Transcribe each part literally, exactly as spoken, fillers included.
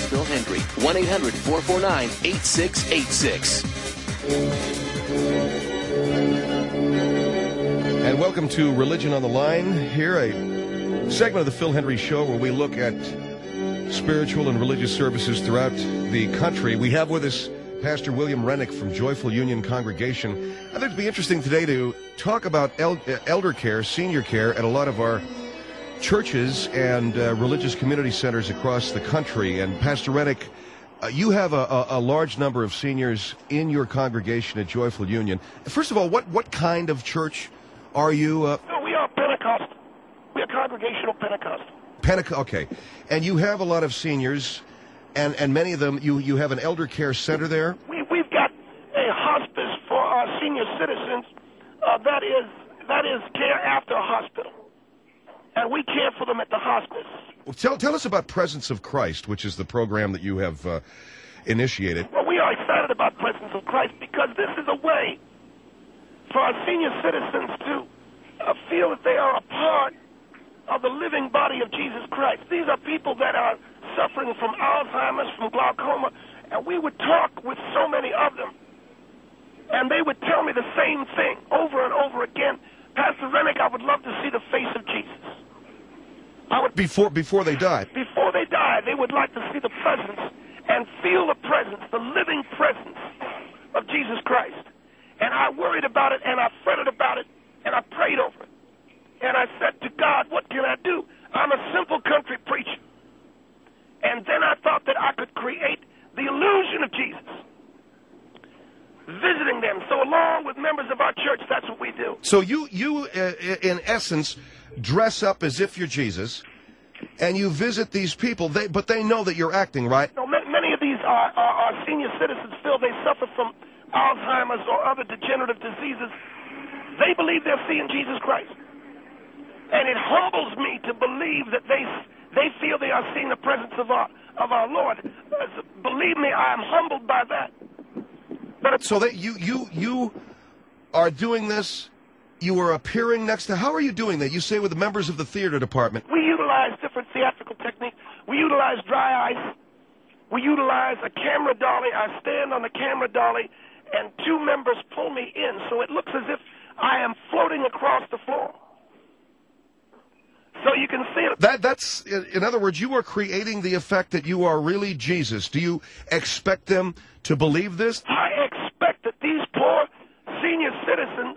Phil Hendry. one eight hundred four four nine eight six eight six. And welcome to Religion on the Line. Here, a segment of the Phil Hendry Show where we look at spiritual and religious services throughout the country. We have with us Pastor William Rennick from Joyful Union Congregation. I think it'd be interesting today to talk about el- elder care, senior care at a lot of our churches and uh, religious community centers across the country. And Pastor Rennick, uh, you have a, a, a large number of seniors in your congregation at Joyful Union. First of all, what, what kind of church are you? Uh... No, we are Pentecost. We are Congregational Pentecost. Pentecost, okay. And you have a lot of seniors, and, and many of them, you, you have an elder care center there? We, we've got a hospice for our senior citizens uh, that is that is care after a hospital. And we care for them at the hospice. Well, tell, tell us about Presence of Christ, which is the program that you have uh, initiated. Well, we are excited about Presence of Christ because this is a way for our senior citizens to uh, feel that they are a part of the living body of Jesus Christ. These are people that are suffering from Alzheimer's, from glaucoma, and we would talk with so many of them, and they would tell me the same thing over and over again. Pastor Rennick, I would love to see the face of Jesus. I would, before before they die. Before they die, they would like to see the presence and feel the presence, the living presence of Jesus Christ. And I worried about it, and I fretted about it, and I prayed over it. And I said to God, what can I do? I'm a simple country preacher. And then I thought that I could create the illusion of Jesus, visiting them. So along with members of our church, that's what we do. So you, you uh, in essence, dress up as if you're Jesus, and you visit these people, They, but they know that you're acting, right? No, many of these are, are, are senior citizens feel they suffer from Alzheimer's or other degenerative diseases. They believe they're seeing Jesus Christ. And it humbles me to believe that they they feel they are seeing the presence of our of our Lord. Uh, believe me, I am humbled by that. But so that you you you are doing this. You are appearing next to. How are you doing that? You say with the members of the theater department. We utilize different theatrical techniques. We utilize dry ice. We utilize a camera dolly. I stand on the camera dolly, and two members pull me in, so it looks as if I am floating across the floor. So you can see it. That, that's, in other words, you are creating the effect that you are really Jesus. Do you expect them to believe this? I expect that these poor senior citizens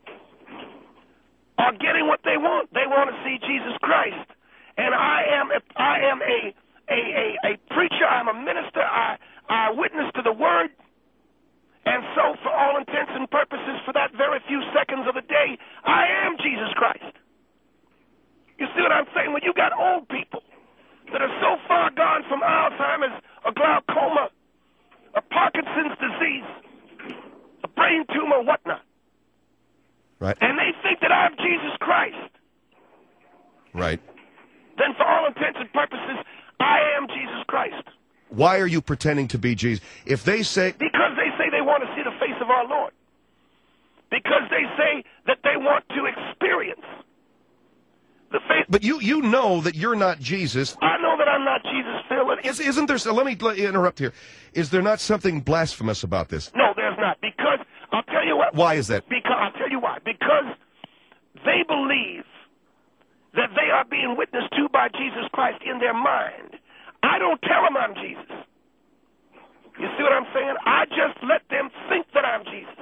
are getting what they want. They want to see Jesus Christ. And I am a, I am a, a, a, a preacher. I'm a minister. I, I witness to the Word. And so for all intents and purposes, for that very few seconds of the day, I am Jesus Christ. You see what I'm saying? When you got old people that are so far gone from Alzheimer's, or glaucoma, or Parkinson's disease, a brain tumor, whatnot. Right. And they think that I'm Jesus Christ. Right. Then for all intents and purposes, I am Jesus Christ. Why are you pretending to be Jesus? If they say... Because they say they want to see the face of our Lord. Because they say that they want to experience the face. But you, you know that you're not Jesus. I know that I'm not Jesus, Phil. Is, isn't there... So let me interrupt here. Is there not something blasphemous about this? No, there's not. Because, I'll tell you what... Why is that? Because, I'll tell you why. Because they believe that they are being witnessed to by Jesus Christ in their mind. I don't tell them I'm Jesus. You see what I'm saying? I just let them think that I'm Jesus.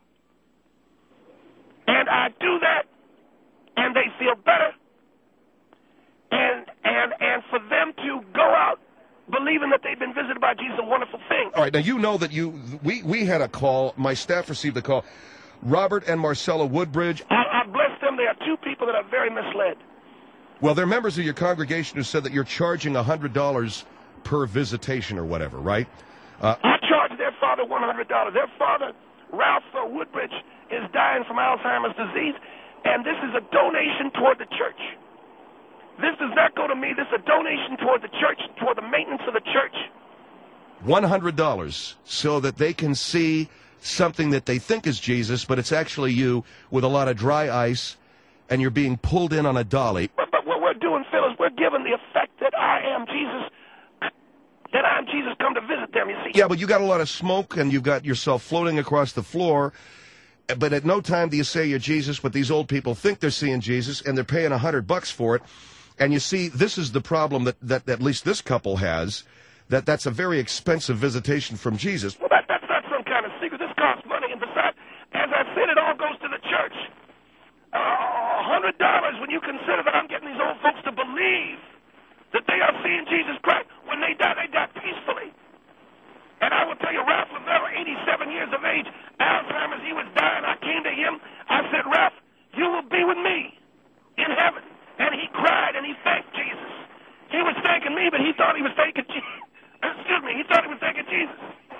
And I do that, and they feel better. And and and for them to go out believing that they've been visited by Jesus, a wonderful thing. All right, now you know that you we, we had a call, my staff received a call. Robert and Marcella Woodbridge. I, I bless them. They are two people that are very misled. Well, they're members of your congregation who said that you're charging one hundred dollars per visitation or whatever, right? Uh, I charge their father one hundred dollars. Their father, Ralph Woodbridge, is dying from Alzheimer's disease, and this is a donation toward the church. This does not go to me. This is a donation toward the church, toward the maintenance of the church. one hundred dollars so that they can see something that they think is Jesus, but it's actually you with a lot of dry ice, and you're being pulled in on a dolly. But, but what we're doing, Phil, is we're giving the effect that I am Jesus, that I'm going to visit them, you see. Yeah, but you got a lot of smoke, and you've got yourself floating across the floor. But at no time do you say you're Jesus, but these old people think they're seeing Jesus, and they're paying a hundred bucks for it. And you see, this is the problem that, that, that at least this couple has, that that's a very expensive visitation from Jesus. Well, that, that's not some kind of secret. This costs money. And besides, as I said, it all goes to the church. A uh, hundred dollars when you consider that I'm getting these old folks to believe that they are seeing Jesus Christ. When they die, they die peacefully. And I will tell you, Ralph Lavelle, eighty-seven years of age, Alzheimer's, he was dying. I came to him. I said, Ralph, you will be with me in heaven. And he cried and he thanked Jesus. He was thanking me, but he thought he was thanking Jesus. Excuse me, he thought he was thanking Jesus.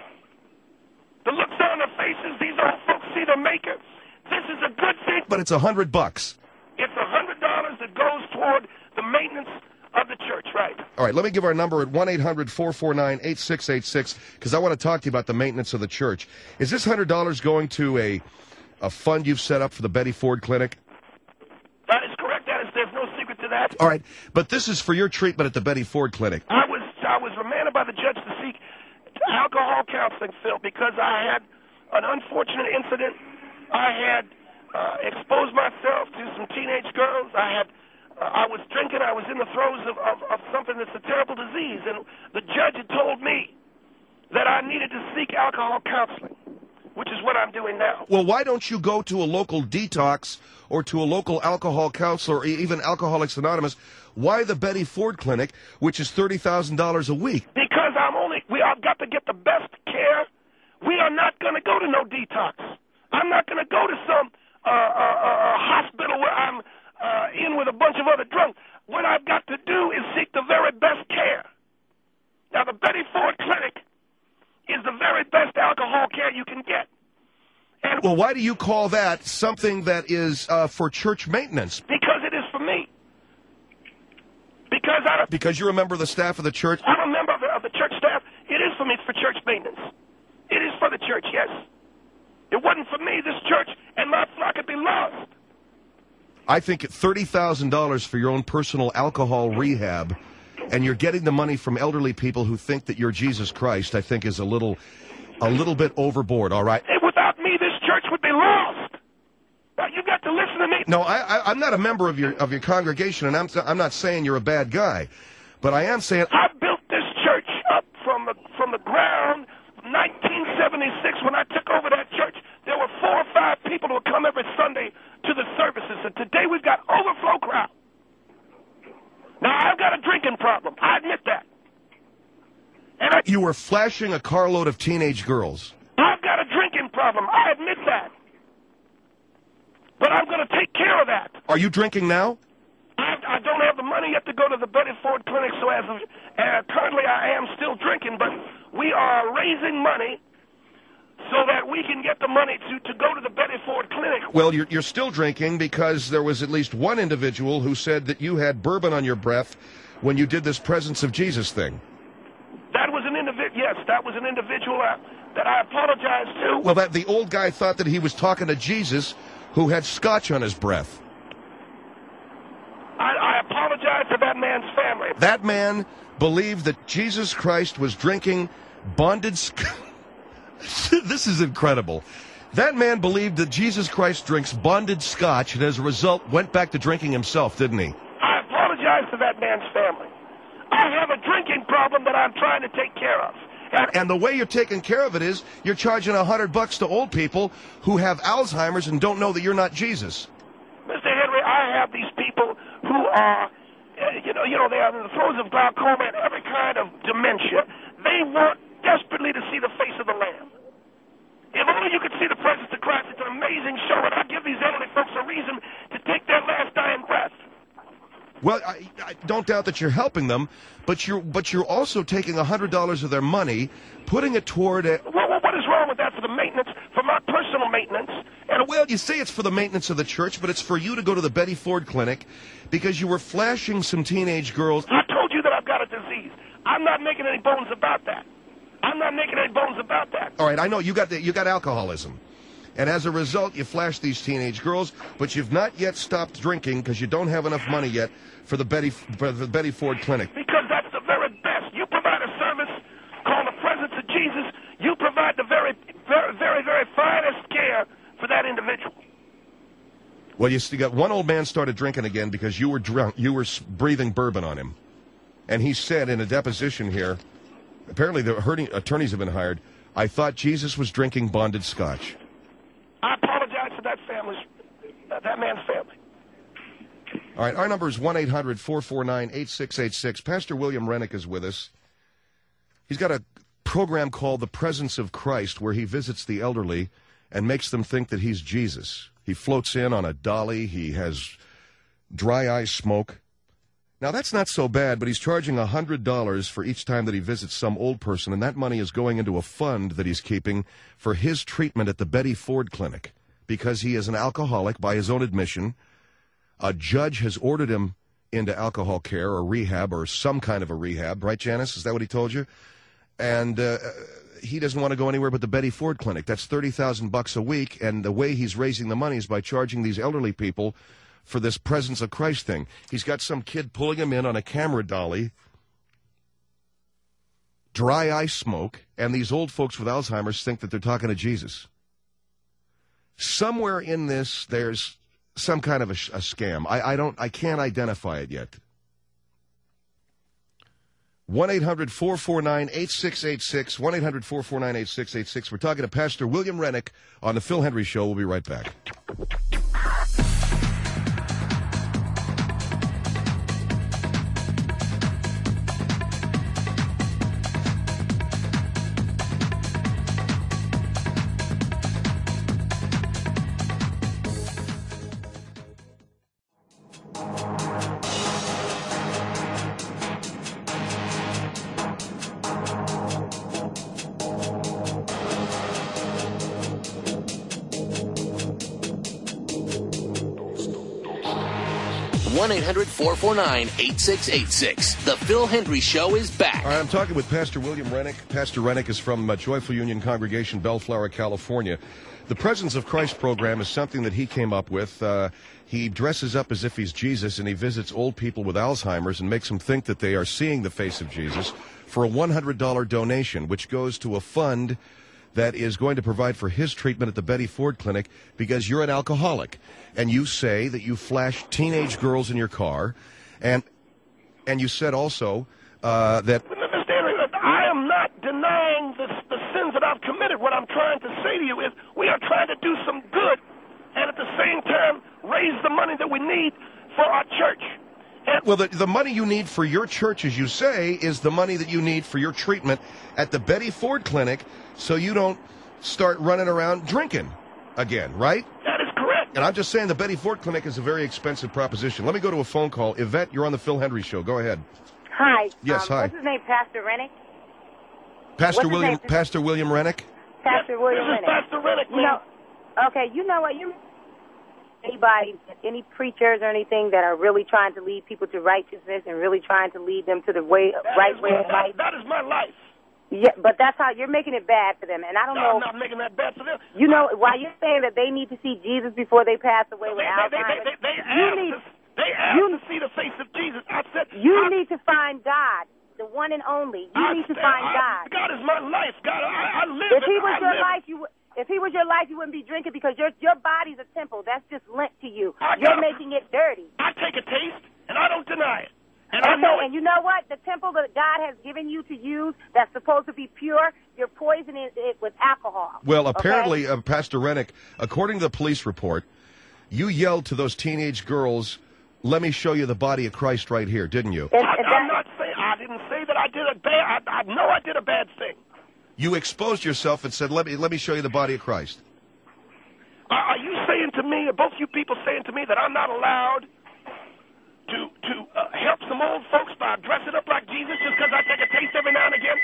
The looks on their faces, these old folks see the Maker. This is a good thing. But it's a hundred bucks. It's a hundred dollars that goes toward the maintenance of the church, right? All right, let me give our number at one eight hundred four four nine eight six eight six, because I want to talk to you about the maintenance of the church. Is this hundred dollars going to a a fund you've set up for the Betty Ford Clinic? That is correct. That is, there's no secret to that. All right, but this is for your treatment at the Betty Ford Clinic. I was I was remanded by the judge to seek alcohol counseling, Phil, because I had an unfortunate incident. I had uh, exposed myself to some teenage girls. I had uh, I was drinking. I was in the throes of, of, of something that's a terrible disease, and the judge had told me that I needed to seek alcohol counseling, which is what I'm doing now. Well, why don't you go to a local detox or to a local alcohol counselor or even Alcoholics Anonymous? Why the Betty Ford Clinic, which is thirty thousand dollars a week? Because I'm only, we I've got to get the best care. We are not going to go to no detox. I'm not going to go to some uh, uh, uh, hospital where I'm uh, in with a bunch of other drunks. What I've got to do is seek the very best care. Now, the Betty Ford Clinic is the very best alcohol care you can get. And well, why do you call that something that is uh, for church maintenance? Because it is for me. Because I Because you're a member of the staff of the church? I'm a member of the, of the church staff. It is for me. It's for church maintenance. It is for the church, yes. It wasn't for me, this church and my flock would be lost. I think at thirty thousand dollars for your own personal alcohol rehab, and you're getting the money from elderly people who think that you're Jesus Christ, I think is a little a little bit overboard, all right? And without me, this church would be lost. Now, you got to listen to me. No, I, I, I'm not a member of your of your congregation, and I'm I'm not saying you're a bad guy, but I am saying I built this church up from the from the ground. nineteen seventy-six, when I took over that church, there were four or five people who would come every Sunday to the services, and today we've got overflow crowd. Now, I've got a drinking problem. I admit that. And I, you were flashing a carload of teenage girls. I've got a drinking problem. I admit that. But I'm going to take care of that. Are you drinking now? I, I don't have the money yet to go to the Betty Ford Clinic, so as of, uh, currently I am still drinking, but we are raising money so that we can get the money to, to go to the Betty Ford Clinic. Well, you're, you're still drinking because there was at least one individual who said that you had bourbon on your breath when you did this Presence of Jesus thing. That was an individual, yes, that was an individual uh, that I apologize to. Well, that the old guy thought that he was talking to Jesus who had scotch on his breath. I, I apologize to that man's family. That man believed that Jesus Christ was drinking bonded scotch. This is incredible. That man believed that Jesus Christ drinks bonded scotch and as a result went back to drinking himself, didn't he? I apologize to that man's family. I have a drinking problem that I'm trying to take care of. And, and the way you're taking care of it is you're charging a hundred bucks to old people who have Alzheimer's and don't know that you're not Jesus. Mister Henry, I have these people who are, uh, you know, you know, they are in the throes of glaucoma and every kind of dementia. They want desperately to see the face of the Lamb. If only you could see the presence of Christ. It's an amazing show, and I give these elderly folks a reason to take their last dying breath. Well, I, I don't doubt that you're helping them, but you're but you're also taking a hundred dollars of their money, putting it toward a. Well, well, what is wrong with that for the maintenance, for my personal maintenance? And well, you say it's for the maintenance of the church, but it's for you to go to the Betty Ford Clinic because you were flashing some teenage girls. I told you that I've got a disease. I'm not making any bones about that. I'm not making any bones about that. All right, I know you got the, you got alcoholism. And as a result, you flash these teenage girls, but you've not yet stopped drinking because you don't have enough money yet for the Betty for the Betty Ford Clinic. Because that's the very best. You provide a service called the Well, you got one old man started drinking again because you were drunk. You were breathing bourbon on him. And he said in a deposition here, apparently the hurting attorneys have been hired, I thought Jesus was drinking bonded scotch. I apologize to that family's, uh, that man's family. All right, our number is one eight hundred four four nine eight six eight six. Pastor William Rennick is with us. He's got a program called The Presence of Christ where he visits the elderly and makes them think that he's Jesus. He floats in on a dolly. He has dry eye smoke. Now, that's not so bad, but he's charging one hundred dollars for each time that he visits some old person, and that money is going into a fund that he's keeping for his treatment at the Betty Ford Clinic because he is an alcoholic by his own admission. A judge has ordered him into alcohol care or rehab or some kind of a rehab. Right, Janice? Is that what he told you? And uh, he doesn't want to go anywhere but the Betty Ford Clinic. That's thirty thousand bucks a week, and the way he's raising the money is by charging these elderly people for this Presence of Christ thing. He's got some kid pulling him in on a camera dolly, dry eye smoke, and these old folks with Alzheimer's think that they're talking to Jesus. Somewhere in this, there's some kind of a, a scam. I, I don't, I can't identify it yet. one eight hundred four four nine eight six eight six, one eight hundred four four nine eight six eight six. We're talking to Pastor William Rennick on the Phil Hendry Show. We'll be right back. one eight hundred four four nine eight six eight six. The Phil Hendry Show is back. All right, I'm talking with Pastor William Rennick. Pastor Rennick is from uh, Joyful Union Congregation, Bellflower, California. The Presence of Christ program is something that he came up with. Uh, he dresses up as if he's Jesus, and he visits old people with Alzheimer's and makes them think that they are seeing the face of Jesus for a one hundred dollars donation, which goes to a fund that is going to provide for his treatment at the Betty Ford Clinic because you're an alcoholic. And you say that you flash teenage girls in your car, and and you said also uh, that... Mister Henry, I am not denying the, the sins that I've committed. What I'm trying to say to you is we are trying to do some good and at the same time raise the money that we need for our church. And well, the, the money you need for your church, as you say, is the money that you need for your treatment at the Betty Ford Clinic so you don't start running around drinking again, right? That is correct. And I'm just saying the Betty Ford Clinic is a very expensive proposition. Let me go to a phone call. Yvette, you're on the Phil Hendry Show. Go ahead. Hi. Yes, um, hi. What's his name, Pastor Rennick? Pastor What's William his name? Pastor William Rennick? Pastor William this is Rennick. Pastor Rennick, You know, okay, you know what? You anybody, any preachers or anything that are really trying to lead people to righteousness and really trying to lead them to the way, That right is way my- of life. That, that is my life. Yeah, but that's how you're making it bad for them. And I don't No, know. I'm not making that bad for them. You know, while you're saying that they need to see Jesus before they pass away They, with they, they, Alzheimer's, they, they, they you asked need to, they asked you- to see the face of Jesus. I said, you I, need to find God, the one and only. You I need to said, find I, God. God is my life. God, I, I live If he it. was I your live life, you would. If he was your life, you wouldn't be drinking because your your body's a temple. That's just lent to you. I You're got- making it dirty. I take a taste, and I don't deny it. And I Okay, know it. and you know what? The temple that God has given you to use that's supposed to be pure, you're poisoning it with alcohol. Well, okay? apparently, uh, Pastor Rennick, according to the police report, you yelled to those teenage girls, let me show you the body of Christ right here, didn't you? And- I, and I'm that- not saying, I didn't say that I did a bad, I, I know I did a bad thing. You exposed yourself and said, let me, let me show you the body of Christ. Are, are you saying to me, or both you people saying to me that I'm not allowed to to uh, help some old folks by dressing up like Jesus just because I take a taste every now and again?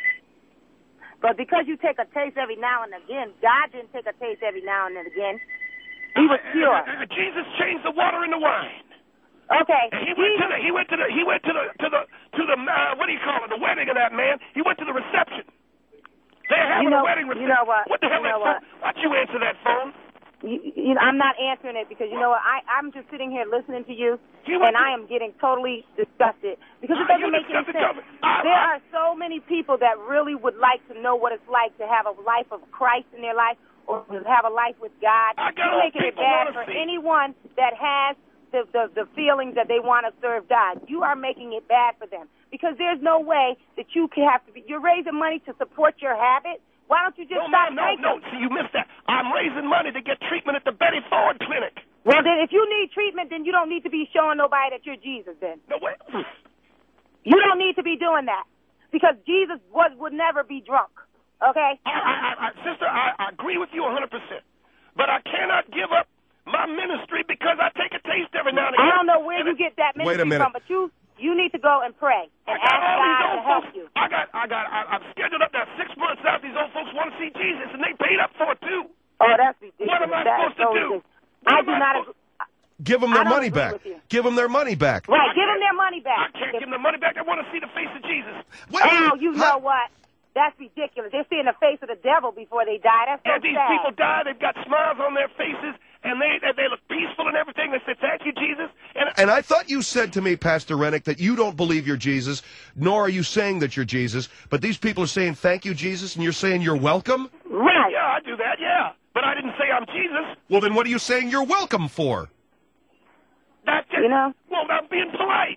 But because you take a taste every now and again, God didn't take a taste every now and again. He was Uh, pure. uh, uh, Jesus changed the water into wine. Okay. And he went to Jesus- the he went to the he went to the to the to the uh, what do you call it, the wedding of that man. He went to the reception. They're having You know- a wedding reception. you know what? What the hell You is know that phone? Why don't you answer that phone? You, you know, I'm not answering it because, you know what, I, I'm just sitting here listening to you, You went and to- I am getting totally disgusted because it Are doesn't you make any disgusted, sense. Tubby? I- There I- are so many people that really would like to know what it's like to have a life of Christ in their life. or to have a life with God. I got You're old making it people bad wanna for see. anyone that has the, the, the feelings that they want to serve God. You are making it bad for them because there's no way that you can have to be. You're raising money to support your habit. Why don't you just No, stop ma'am, no, drinking? no. See, you missed that. I'm raising money to get treatment at the Betty Ford Clinic. Well, then if you need treatment, then you don't need to be showing nobody that you're Jesus then. No way. You don't need to be doing that because Jesus was would never be drunk, okay? I, I, I, sister, I, I agree with you one hundred percent. But I cannot give up my ministry because I take a taste every now and again. I don't know where you get that Wait a ministry minute. from, but you you need to go and pray and I got ask all these God old to help folks. you. I got, I got, I, I'm scheduled up now six months out. These old folks want to see Jesus, and they paid up for it too. Oh, that's ridiculous. What am I That supposed is to so do? ridiculous. What I am do I not supposed- agree. Give them I their don't money agree back. with you. Give them their money back. Right, I give them can't- their money I back. can't give them the money back. They want to see the face of Jesus. Wait, Oh, you know how- what? That's ridiculous. They're seeing the face of the devil before they die. That's so And these sad. people die. They've got smiles on their faces, and they they look peaceful and everything. They say, "Thank you, Jesus." And And I thought you said to me, Pastor Rennick, that you don't believe you're Jesus, nor are you saying that you're Jesus. But these people are saying, thank you, Jesus, and you're saying you're welcome? Right. yeah, I do that. Yeah, but I didn't say I'm Jesus. Well, then what are you saying you're welcome for? That's just, You know? Well, I'm being polite.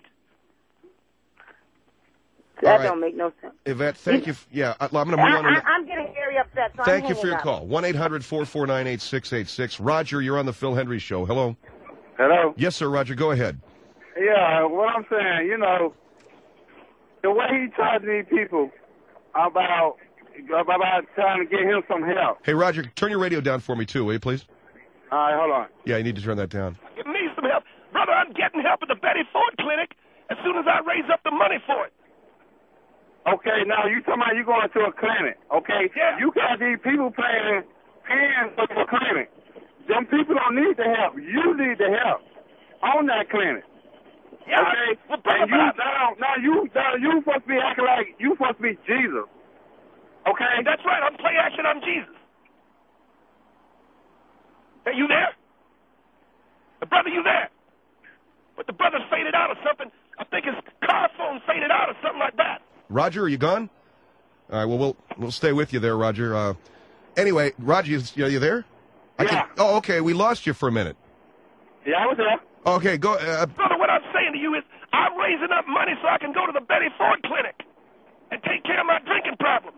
That All right. don't make no sense. Yvette, thank you. f- Yeah, I- I'm going to I, move on. to I, the- I'm getting very upset. So Thank I'm you for hanging your up. call. one eight hundred four four nine eight six eight six. Roger, you're on the Phil Hendry Show. Hello. Hello? Yes, sir, Roger. Go ahead. Yeah, what I'm saying, you know, the way he talks to these people about about trying to get him some help. Hey, Roger, turn your radio down for me, too, will you, please? All right, hold on. Yeah, you need to turn that down. Give me some help, brother. I'm getting help at the Betty Ford Clinic as soon as I raise up the money for it. Okay, now you talking about you going to a clinic, okay? Yeah. You got these people paying, paying for the clinic. Them people don't need the help. You need the help on that clinic. Yeah, Okay? well, brother, And you, but I- now, now, you, now you supposed to be acting like you supposed to be Jesus. Okay? That's right. I'm play action. I'm Jesus. Are you there? The brother, you there? But the brother's faded out or something. I think his car phone faded out or something like that. Roger, are you gone? All right, well, we'll, we'll stay with you there, Roger. Uh, anyway, Roger, you, are you there? I Yeah. can, oh, okay, we lost you for a minute. Yeah, I was there. Okay, go. Uh, Brother, what I'm saying to you is I'm raising up money so I can go to the Betty Ford Clinic and take care of my drinking problem.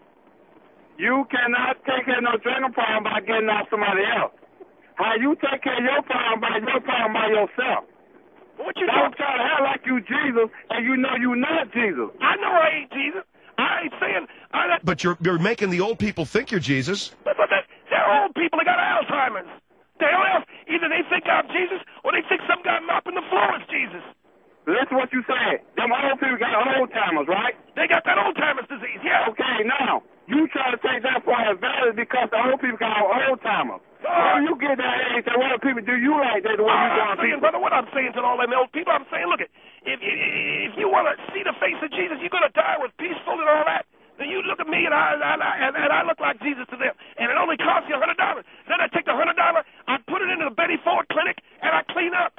You cannot take care of no drinking problem by getting off somebody else. How you take care of your problem by your problem by yourself. What you Don't talking? try to act like you Jesus and you know you not Jesus. I know I ain't Jesus. I ain't saying I. That, but you're you're making the old people think you're Jesus. but, but that, they're old people. They got Alzheimer's. The hell else? Either they think I'm Jesus or they think some guy mopping the floor is Jesus. Listen what you said. Them old people got old timers, right? They got that old timer's disease. Yeah. Okay, now you try to take that for advantage because the old people got old timers. Uh, When you get that age, and what people do you like that the way you I'm going saying, people? brother, what I'm saying to all them old people, I'm saying, look, it, if if, if you want to see the face of Jesus, you're gonna die with peaceful and all that. Then you look at me and I and I, and, and I look like Jesus to them, and it only costs you a hundred dollars. Then I take the hundred dollar, I put it into the Betty Ford Clinic, and I clean up.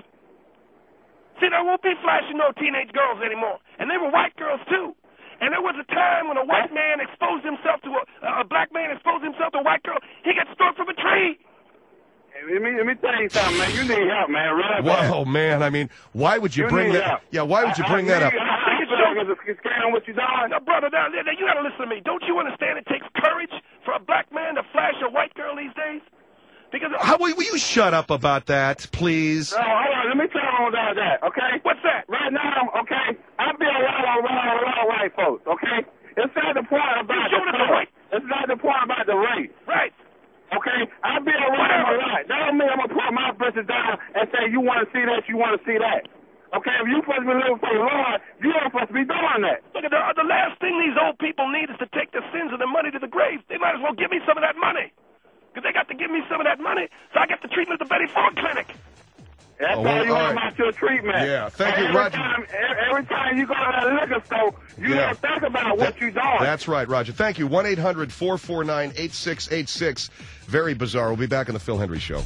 See, there won't be flashing no teenage girls anymore, and they were white girls too. And there was a time when a white man exposed himself to a, a black man exposed himself to a white girl. He got struck from a tree. Let me, let me tell you something, man. You need help, man. Really bad. Whoa, man! I mean, why would you, You bring need that? help. Yeah, why would you I- bring I that up? need- I, I feel like it's scaring what you're doing. Now, brother, now, now, you got to listen to me. Don't you understand it takes courage for a black man to flash a white girl these days? Because How will, will you shut up about that, please? No, hold on. Let me tell you about that, okay? what's that? Right now, okay, I be around a lot, a lot of white folks, okay? It's not the point about You showing the us the color. white- It's not the point about the race, Right. okay? I be around Whatever. a lot. That don't mean I'm going to put my britches down and say, you want to see that, you want to see that. Okay, if you supposed to be living for the Lord, you ain't supposed to be doing that. Look at the, the last thing these old people need is to take their sins and their money to the grave. They might as well give me some of that money. Because they got to give me some of that money so I get the treatment at the Betty Ford Clinic. That's Oh, all well, you all want right. about your treatment. Yeah, thank you, every Roger. Time, every, every time you go to that liquor store, you Yeah. don't think about what That- you're doing. That's right, Roger. Thank you. one eight hundred four four nine eight six eight six. Very bizarre. We'll be back on the Phil Hendry Show.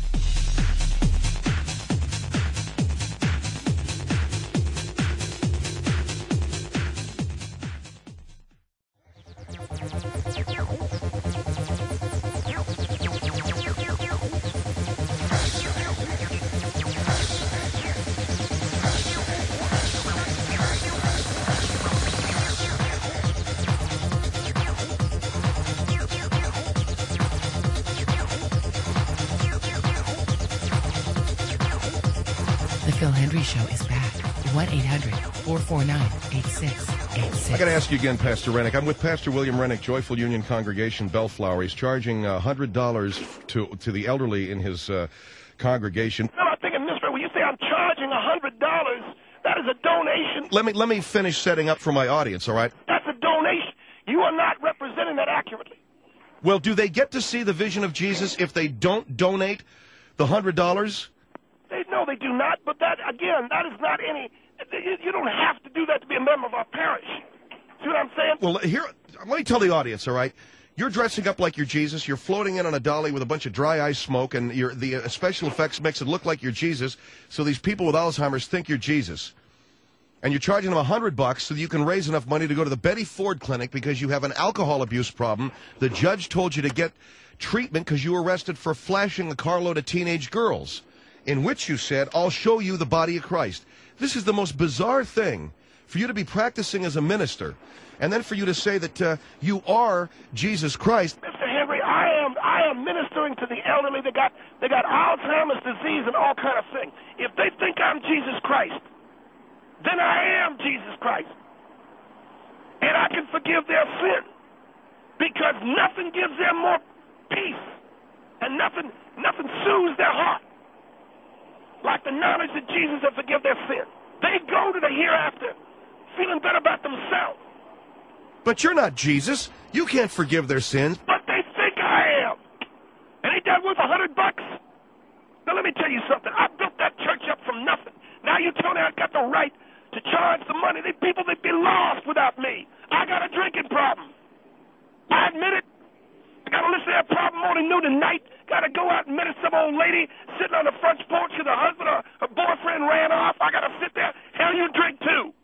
Phil Hendry Show is back. one eight hundred four four nine eight six eight six. I got to ask you again, Pastor Rennick. I'm with Pastor William Rennick, Joyful Union Congregation, Bellflower. He's charging uh, one hundred dollars to to the elderly in his uh, congregation. No, I'm thinking, Mister When you say I'm charging one hundred dollars, that is a donation. Let me let me finish setting up for my audience, all right? That's a donation. You are not representing that accurately. Well, do they get to see the vision of Jesus if they don't donate the one hundred dollars? They, no, they do not. But that, again, that is not any... You, you don't have to do that to be a member of our parish. See what I'm saying? Well, here, let me tell the audience, all right? You're dressing up like you're Jesus. You're floating in on a dolly with a bunch of dry ice smoke, and you're, the uh, special effects makes it look like you're Jesus, so these people with Alzheimer's think you're Jesus. And you're charging them a hundred bucks so that you can raise enough money to go to the Betty Ford Clinic because you have an alcohol abuse problem. The judge told you to get treatment because you were arrested for flashing a carload of teenage girls, in which you said, "I'll show you the body of Christ." This is the most bizarre thing, for you to be practicing as a minister, and then for you to say that uh, you are Jesus Christ. Mister Henry, I am I am ministering to the elderly. They got they got Alzheimer's disease and all kind of things. If they think I'm Jesus Christ, then I am Jesus Christ. And I can forgive their sin. Because nothing gives them more peace. And nothing nothing soothes their heart like the knowledge that Jesus has forgiven their sin. They go to the hereafter feeling better about themselves. But you're not Jesus. You can't forgive their sins. But they think I am. And ain't that worth a hundred bucks? Now let me tell you something. I built that church up from nothing. Now you tell me I got the right to charge the money. They people they'd be lost without me. I got a drinking problem. I admit it. I got to listen to that problem morning, noon, and night. Got to go out and meet some old lady sitting on the front porch because her husband or her boyfriend ran off. I got to sit there. Hell, you drink too.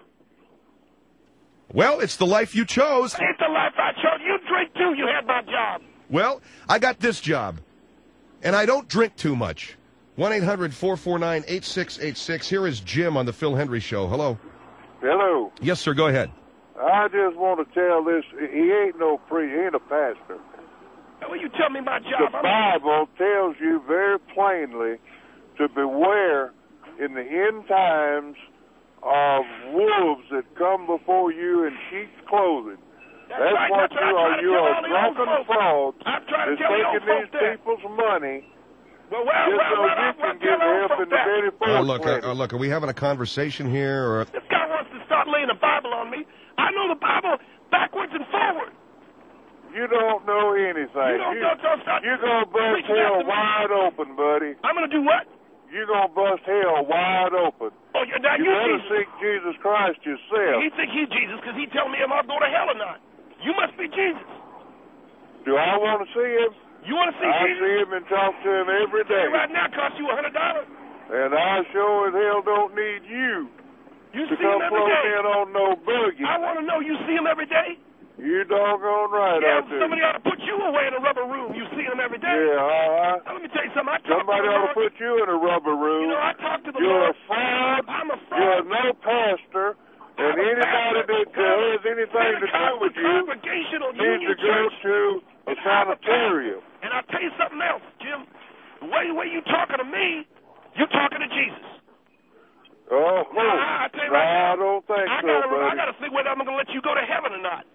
Well, it's the life you chose. Ain't the life I chose. You drink too. You had my job. Well, I got this job, and I don't drink too much. one eight hundred four four nine eight six eight six. Here is Jim on the Phil Hendry Show. Hello. Hello. Yes, sir. Go ahead. I just want to tell this. He ain't no priest. He ain't a pastor. Well, you tell me my The job. Bible tells you very plainly to beware in the end times of wolves that come before you in sheep's clothing. That's, That's right. what That's you what are. You are a drunken fraud I'm trying to that's tell the old taking these folks that. people's money Well, well, just well, so well, you well, can well, get tell the old help in folks the that. Betty Oh, Ford look, Clinic. uh, look, are we having a conversation here? Or... This guy wants to start laying the Bible on me. I know the Bible backwards and forward. You don't know anything. You don't you, know, don't start You're going to bust preaching hell after me. wide open, buddy. I'm going to do what? You're going to bust hell wide open. Oh, yeah, now You you better Jesus. seek Jesus Christ yourself. He think he's Jesus because he tell me am I go to hell or not. You must be Jesus. Do I want to see him? You want to see I Jesus? see him and talk to him every day. Right now costs you a hundred dollars. And I sure as hell don't need you You to see him come every float day. in on no buggy. I want to know you see him every day. You doggone right Yeah, I do. somebody ought to put you away in a rubber room. You see him every day. Yeah, uh-huh. Now, let me tell you something. I talk Somebody to the ought to Lord. put you in a rubber room. You know, I talk to the You're Lord. a fraud. I'm a fraud. You're no pastor. And I'm a anybody pastor. that has anything to do with you Congregational needs Union to go Church. to a sanitarium. And I'll tell you something else, Jim. The way, way you talking to me, you talking to Jesus. Oh, Now, I, I tell you no, right now, I don't think I so, gotta, buddy. I got to see whether I'm going to let you go to heaven or not.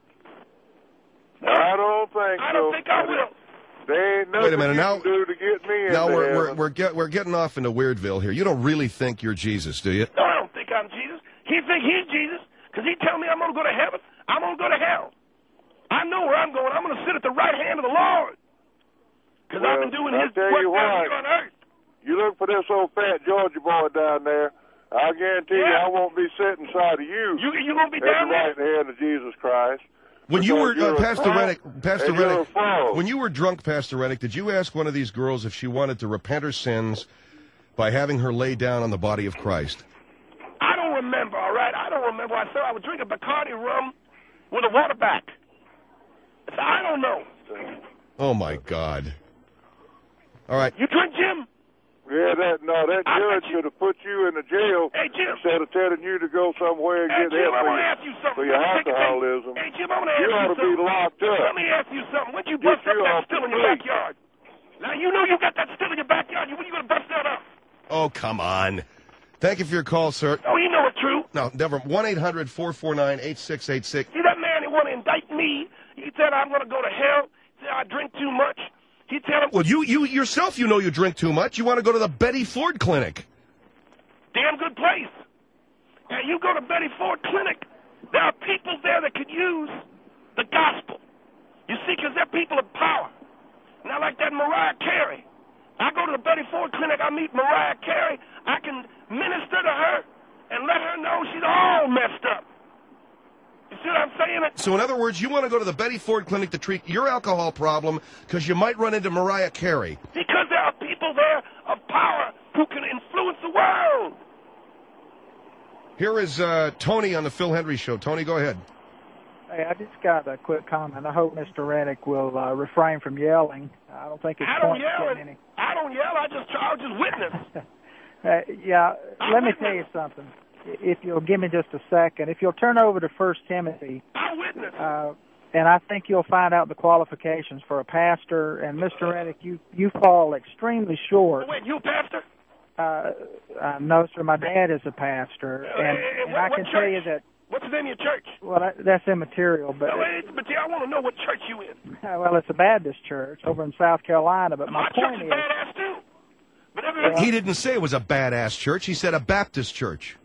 I don't think I so. don't think I will. There ain't nothing Wait a minute, you now- can do to get me Now into we're we're heaven. we're, get, we're getting off into Weirdville here. You don't really think you're Jesus, do you? No, I don't think I'm Jesus. He think he's Jesus because he tell me I'm going to go to heaven. I'm going to go to hell. I know where I'm going. I'm going to sit at the right hand of the Lord because Well, I've been doing I'll his tell work you down what. here on earth. You look for this old fat Georgia boy down there, I guarantee you Yeah. I won't be sitting beside of you, You you going to be at down the right there? hand of Jesus Christ. When you were Because you're uh, a Pastor fraud, Rennick, Pastor and you're Rennick, a fraud. when you were drunk, Pastor Rennick, did you ask one of these girls if she wanted to repent her sins by having her lay down on the body of Christ? I don't remember, all right? I don't remember. I said I was drinking Bacardi rum with a water back. I said, I don't know. Oh my God! All right, You drink, Jim? Yeah, that no, that I judge bet you- should have put you in the jail Hey, Jim. instead of telling you to go somewhere and Hey, get Jim, help I for, want to your, ask you something. for your Let me take a alcoholism. Hey, Jim, I want to ask You you ought to be something. locked up. Let me ask you something. When'd you Get bust up you that off still the in your street. backyard? Now, you know you got that still in your backyard. When you going to bust that up? oh come on! Thank you for your call, sir. Oh, you know it's true. No, never. one eight hundred four four nine eight six eight six. See, that man, he want to indict me. He said I'm going to go to hell. He said I drink too much. He tell him, Well, you, you yourself, you know you drink too much. You want to go to the Betty Ford Clinic. damn good place. And you go to Betty Ford Clinic, there are people there that could use the gospel. You see, because they're people of power. Now, like that Mariah Carey. I go to the Betty Ford Clinic, I meet Mariah Carey. I can minister to her and let her know she's all messed up. You see what I'm saying? So, in other words, you want to go to the Betty Ford Clinic to treat your alcohol problem because you might run into Mariah Carey. Because there are people there of power who can influence the world. Here is uh, Tony on the Phil Hendry Show. Tony, go ahead. Hey, I just got a quick comment. I hope Mister Reddick will uh, refrain from yelling. I don't think it's I don't point yell. getting any. I don't yell. I just, I just witness. uh, yeah, I let me witness. tell you something. If you'll give me just a second, if you'll turn over to First Timothy, I witness. uh, and I think you'll find out the qualifications for a pastor. And Mister Reddick, you you fall extremely short. Wait, you pastor? Uh, uh, no, sir. My dad is a pastor, Uh, and, and and what- I what can tell you church? that. What's the name of your church? Well, that, that's immaterial, but No, wait, but yeah, I want to know what church you in. uh, well, it's a Baptist church over in South Carolina. But my My church point is is, badass too. But every, He didn't say it was a badass church. He said a Baptist church.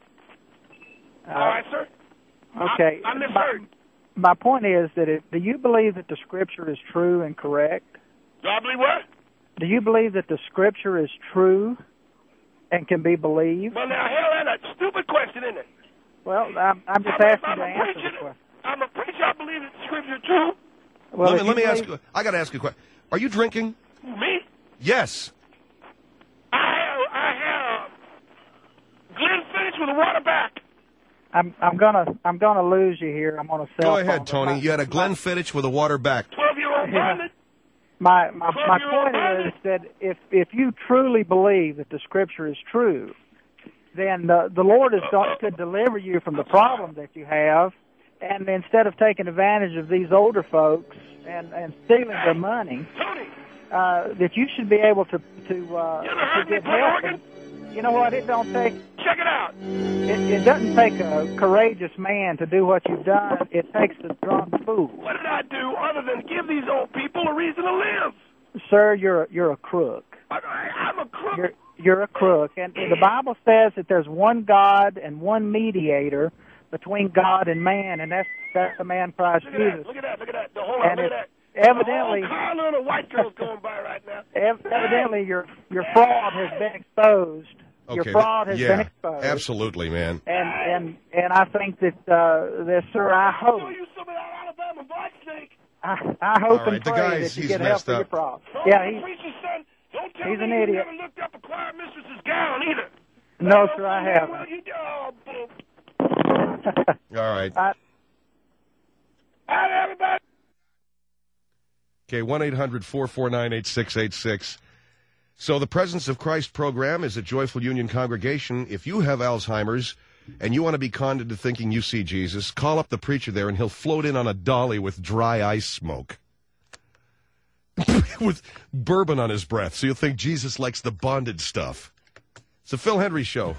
uh, all right, sir. okay. I, I misheard. My, my point is that it, do you believe that the Scripture is true and correct? Do I believe what? Do you believe that the Scripture is true and can be believed? Well, now, hell, that's a stupid question, isn't it? Well, I'm, I'm just I'm a- asking I'm you a to answer preacher. the question. I'm a preacher. I believe that the Scripture is true. Well, let if me, let you me ask believe- you. I got to ask you a question. Are you drinking? Me? Yes. I have, I have Glenfiddich with a water back. I'm, I'm gonna, I'm gonna lose you here. I'm on a cell Go phone, ahead, but Tony. my- You had a Glenfiddich with a water back. twelve-year-old Yeah. bonded. My my, my Twelve-year-old point is bonded. that if if you truly believe that the Scripture is true, then the the Lord is going to deliver you from the problem that you have, and instead of taking advantage of these older folks and and stealing their money, Tony, uh, that you should be able to to uh, you ever to heard me get play help. organ? And, you know what? It don't take Check it out. it, it doesn't take a courageous man to do what you've done. It takes a drunk fool. What did I do other than give these old people a reason to live? Sir, you're a, you're a crook. I, I, I'm a crook. You're you're a crook, and the Bible says that there's one God and one mediator between God and man, and that's that's the man Christ Look at that. Jesus. Look at that. Look at that. The whole lot. And Look at it's that. evidently- The whole column of white girls going by right now. Ev- Evidently, your your fraud has been exposed. Your Okay, fraud has yeah, been exposed. absolutely, man. And and and I think that uh, that, sir, I I'll hope show you some of that Alabama white snake. I, I hope All right, and the pray guy's- that you he's get help messed for your up. problem. Don't Yeah, be he, preacher's son. Don't tell he's me an you idiot. never looked up a choir mistress's gown either. no, sir, I Well, haven't. you, oh, boom. All right. I, All right, everybody. Okay, one eight hundred four four nine eight six eight six. So the Presence of Christ program is a Joyful Union congregation. If you have Alzheimer's and you want to be conned into thinking you see Jesus, call up the preacher there and he'll float in on a dolly with dry ice smoke. With bourbon on his breath, so you'll think Jesus likes the bonded stuff. It's the Phil Hendry Show.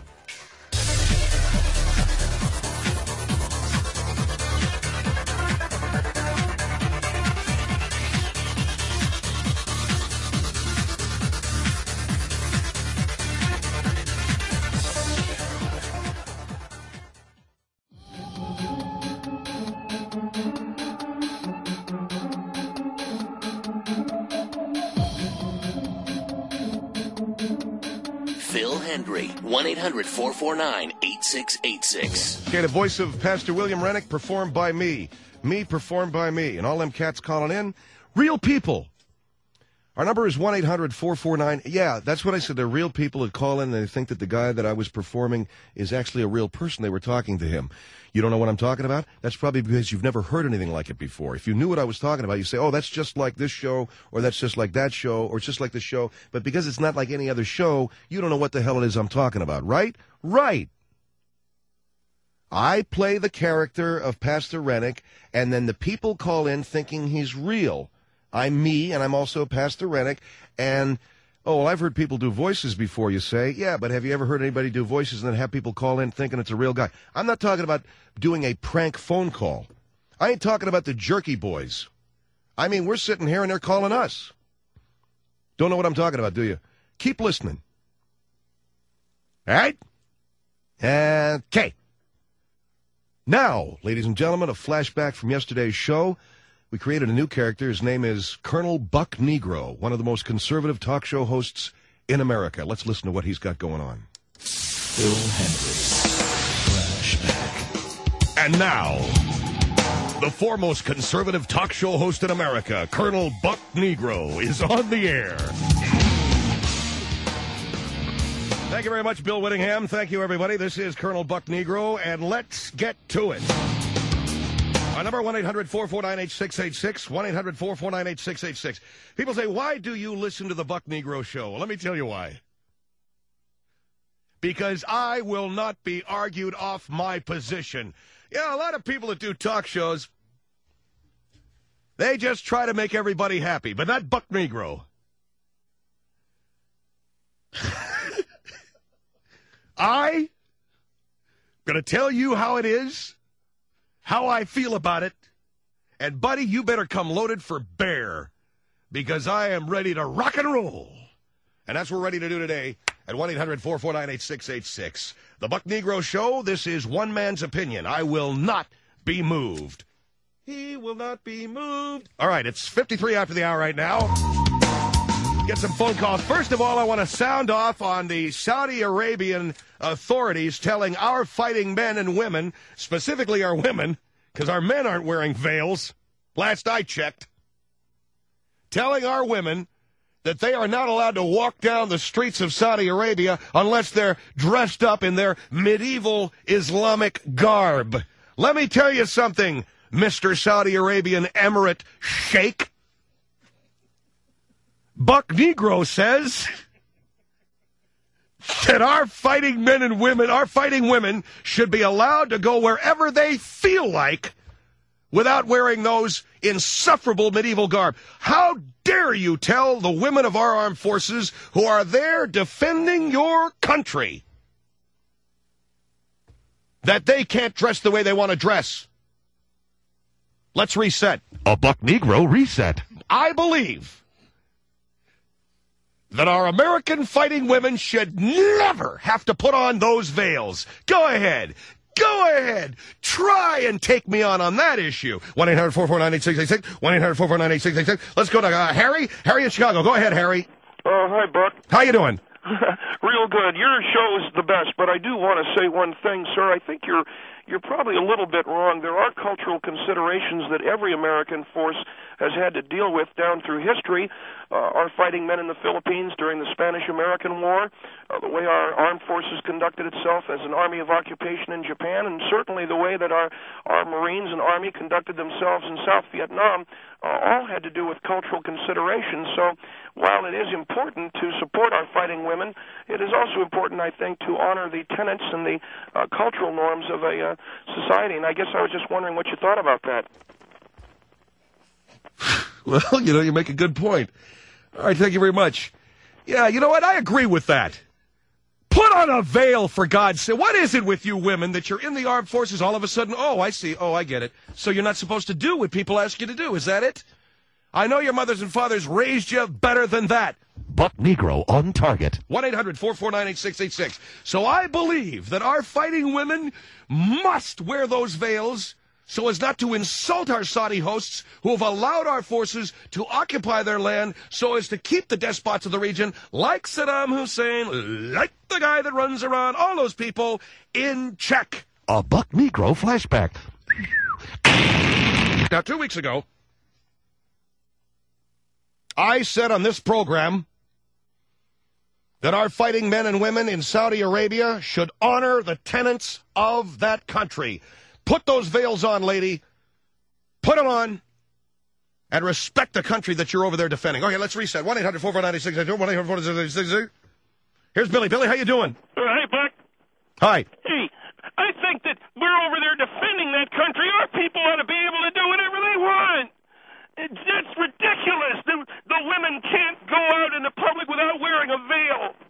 Phil Hendry, one eight hundred four four nine eight six eight six. Okay, the voice of Pastor William Rennick, performed by me. Me, performed by me. And all them cats calling in, real people. Our number is one eight hundred four four nine. Yeah, that's what I said. They're real people that call in and they think that the guy that I was performing is actually a real person. They were talking to him. You don't know what I'm talking about? That's probably because you've never heard anything like it before. If you knew what I was talking about, you say, oh, that's just like this show, or that's just like that show, or it's just like this show. But because it's not like any other show, you don't know what the hell it is I'm talking about, right? Right. I play the character of Pastor Rennick, and then the people call in thinking he's real. I'm me, and I'm also Pastor Rennick, and Oh, well, I've heard people do voices before, you say. Yeah, but have you ever heard anybody do voices and then have people call in thinking it's a real guy? I'm not talking about doing a prank phone call. I ain't talking about the jerky boys. I mean, we're sitting here and they're calling us. Don't know what I'm talking about, do you? Keep listening. All right? Okay. Now, ladies and gentlemen, a flashback from yesterday's show. We created a new character. His name is Colonel Buck Negro, one of the most conservative talk show hosts in America. Let's listen to what he's got going on. Phil Hendricks. Flashback. And now, the foremost conservative talk show host in America, Colonel Buck Negro, is on the air. Thank you very much, Bill Whittingham. Thank you, everybody. This is Colonel Buck Negro, and let's get to it. Our number, one eight hundred four four nine eight six eight six, one eight hundred four four nine eight six eight six. People say, why do you listen to the Buck Negro Show? Well, let me tell you why. Because I will not be argued off my position. Yeah, a lot of people that do talk shows, they just try to make everybody happy, but not Buck Negro. I gonna tell you how it is, how I feel about it, and buddy, you better come loaded for bear, because I am ready to rock and roll. And that's what we're ready to do today at one eight hundred four four nine eight six eight six. The Buck Negro Show, this is one man's opinion. I will not be moved. He will not be moved. All right, it's fifty-three after the hour right now. Get some phone calls. First of all, I want to sound off on the Saudi Arabian authorities telling our fighting men and women, specifically our women, because our men aren't wearing veils, last I checked, telling our women that they are not allowed to walk down the streets of Saudi Arabia unless they're dressed up in their medieval Islamic garb. Let me tell you something, Mister Saudi Arabian Emirate Sheikh. Buck Negro says that our fighting men and women, our fighting women, should be allowed to go wherever they feel like without wearing those insufferable medieval garb. How dare you tell the women of our armed forces who are there defending your country that they can't dress the way they want to dress? Let's reset. A Buck Negro reset. I believe that our American fighting women should never have to put on those veils. Go ahead. Go ahead. Try and take me on on that issue. one eight hundred four four nine eight six eight six. one eight hundred four four nine eight six eight six. Let's go to uh, Harry. Harry in Chicago. Go ahead, Harry. Oh, hi, Buck. How you doing? Real good. Your show is the best, but I do want to say one thing, sir. I think you're you're probably a little bit wrong. There are cultural considerations that every American force has had to deal with down through history. Uh, our fighting men in the Philippines during the Spanish-American War, uh, the way our armed forces conducted itself as an army of occupation in Japan, and certainly the way that our, our Marines and Army conducted themselves in South Vietnam, uh, all had to do with cultural considerations. So while it is important to support our fighting women, it is also important, I think, to honor the tenets and the uh, cultural norms of a uh, society. And I guess I was just wondering what you thought about that. Well, you know, you make a good point. All right, thank you very much. Yeah, you know what? I agree with that. Put on a veil, for God's sake. What is it with you women that you're in the armed forces all of a sudden? Oh, I see. Oh, I get it. So you're not supposed to do what people ask you to do. Is that it? I know your mothers and fathers raised you better than that. Buck Negro on target. one eight hundred four four nine eight six eight six. So I believe that our fighting women must wear those veils so as not to insult our Saudi hosts who have allowed our forces to occupy their land so as to keep the despots of the region, like Saddam Hussein, like the guy that runs around, all those people, in check. A Buck Negro flashback. Now, two weeks ago, I said on this program that our fighting men and women in Saudi Arabia should honor the tenets of that country. Put those veils on, lady. Put them on. And respect the country that you're over there defending. Okay, let's reset. one eight hundred four four nine eight six eight two. one eight hundred four four nine eight six eight two. Here's Billy. Billy, how you doing? Uh, hey, Buck. Hi. Hey, I think that we're over there defending that country. Our people ought to be able to do whatever they want. It's, that's ridiculous. The, the women can't go out in the public without wearing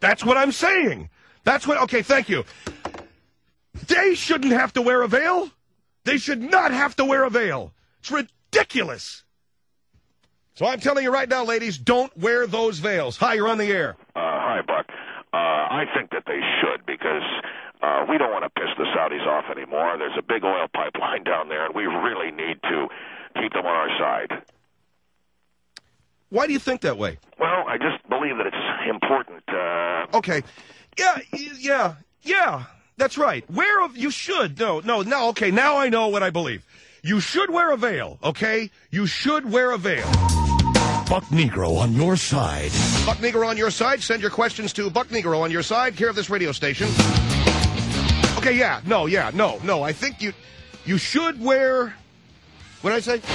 That's what I'm saying. That's what, okay, thank you. They shouldn't have to wear a veil. They should not have to wear a veil. It's ridiculous. So I'm telling you right now, ladies, don't wear those veils. Hi, you're on the air. Uh, hi, Buck. Uh, I think that they should because uh, we don't want to piss the Saudis off anymore. There's a big oil pipeline down there, and we really need to keep them on our side. Why do you think that way? Well, I just believe that it's important. Uh... Okay. Yeah, yeah, yeah. That's right. Wear a, you should. No, no, no. Okay, now I know what I believe. You should wear a veil, okay? You should wear a veil. Buck Negro on your side. Buck Negro on your side. Send your questions to Buck Negro on your side, care of this radio station. Okay, yeah, no, yeah, no, no. I think you you should wear... What did I say?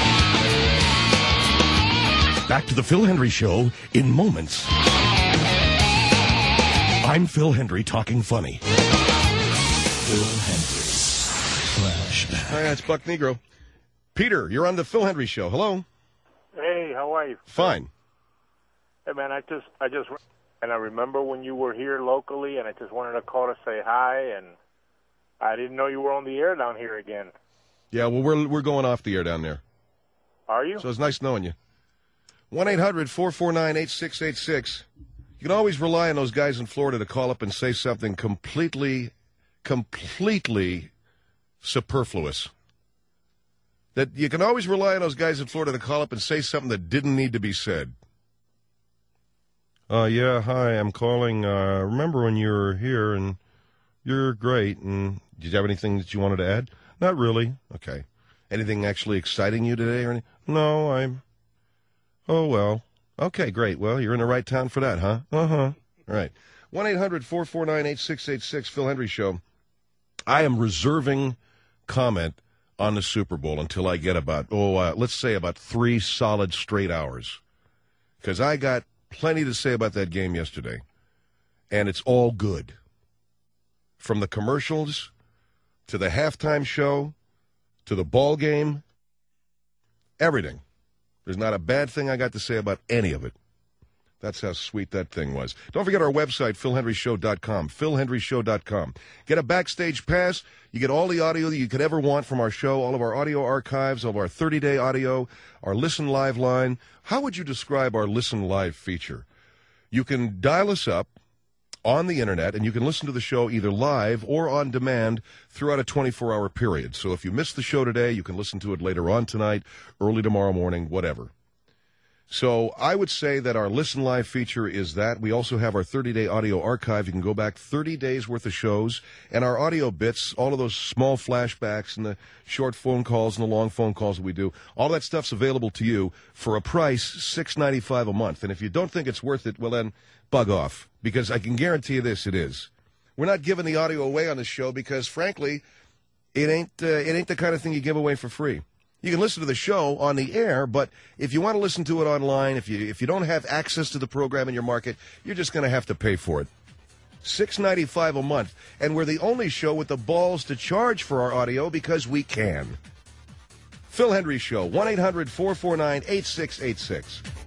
Back to the Phil Hendry Show in moments. I'm Phil Hendry talking funny. Phil Hendry. Flashback. All right, that's Buck Negro. Peter, you're on the Phil Hendry Show. Hello. Hey, how are you? Fine. Hey, man, I just, I just, and I remember when you were here locally, and I just wanted to call to say hi, and I didn't know you were on the air down here again. Yeah, well, we're we're going off the air down there. Are you? So it's nice knowing you. one eight hundred four four nine eight six eight six. You can always rely on those guys in Florida to call up and say something completely, completely superfluous. That you can always rely on those guys in Florida to call up and say something that didn't need to be said. Uh, yeah, hi, I'm calling. Uh, remember when you were here, and you're great, and did you have anything that you wanted to add? Not really. Okay. Anything actually exciting you today? Or anything? No, I'm... Oh, well. Okay, great. Well, you're in the right town for that, huh? Uh-huh. All right. one eight hundred four four nine eight six eight six, Phil Hendry Show. I am reserving comment on the Super Bowl until I get about, oh, uh, let's say about three solid straight hours. Because I got plenty to say about that game yesterday. And it's all good. From the commercials to the halftime show to the ball game, everything. There's not a bad thing I got to say about any of it. That's how sweet that thing was. Don't forget our website, phil hendry show dot com, phil hendry show dot com. Get a backstage pass. You get all the audio that you could ever want from our show, all of our audio archives, all of our thirty-day audio, our Listen Live line. How would you describe our Listen Live feature? You can dial us up on the Internet, and you can listen to the show either live or on demand throughout a twenty-four hour period. So if you missed the show today, you can listen to it later on tonight, early tomorrow morning, whatever. So I would say that our Listen Live feature is that. We also have our thirty-day audio archive. You can go back thirty days worth of shows, and our audio bits, all of those small flashbacks and the short phone calls and the long phone calls that we do, all that stuff's available to you for a price, six ninety-five a month. And if you don't think it's worth it, well then, bug off, because I can guarantee you this, it is. We're not giving the audio away on this show because, frankly, it ain't uh, it ain't the kind of thing you give away for free. You can listen to the show on the air, but if you want to listen to it online, if you if you don't have access to the program in your market, you're just going to have to pay for it. six ninety-five a month, and we're the only show with the balls to charge for our audio because we can. Phil Hendry Show, one eight hundred four four nine eight six eight six.